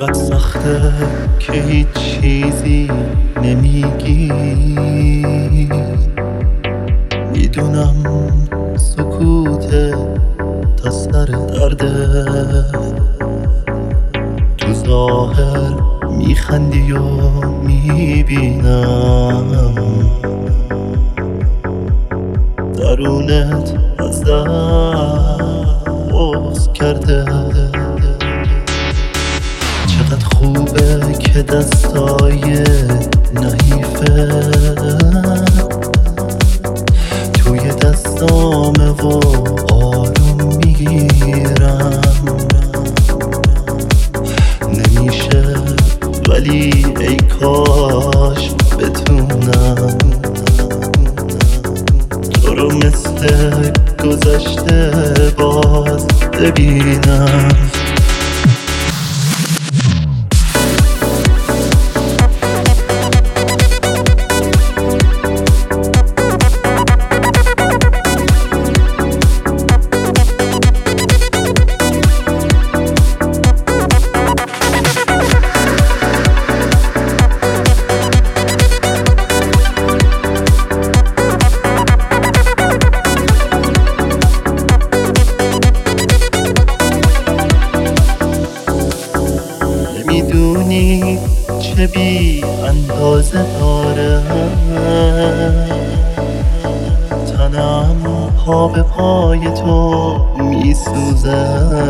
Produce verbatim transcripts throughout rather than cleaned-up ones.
چقدر سخته که هیچ چیزی نمیگی. میدونم سکوته تا سر درده، تو ظاهر میخندی و میبینم درونت از دست بغض کرده. چقدر خوبه که دستای نحیفه توی دستامه و آروم میگیرم. نمیشه ولی ای کاش بتونم تو رو مثل گذشته باز ببینم. میدونی چه بی اندازه داره تنم، پا به پای تو میسوزه.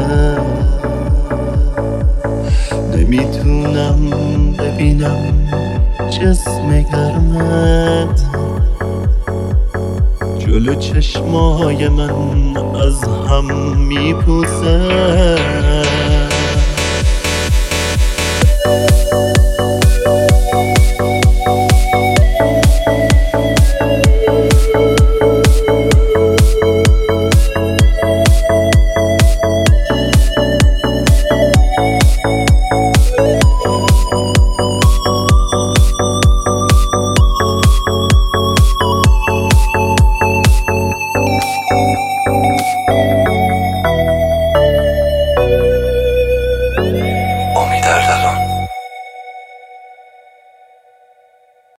نمیتونم ببینم جسم گرمت جلو چشمای من از هم میپوسه.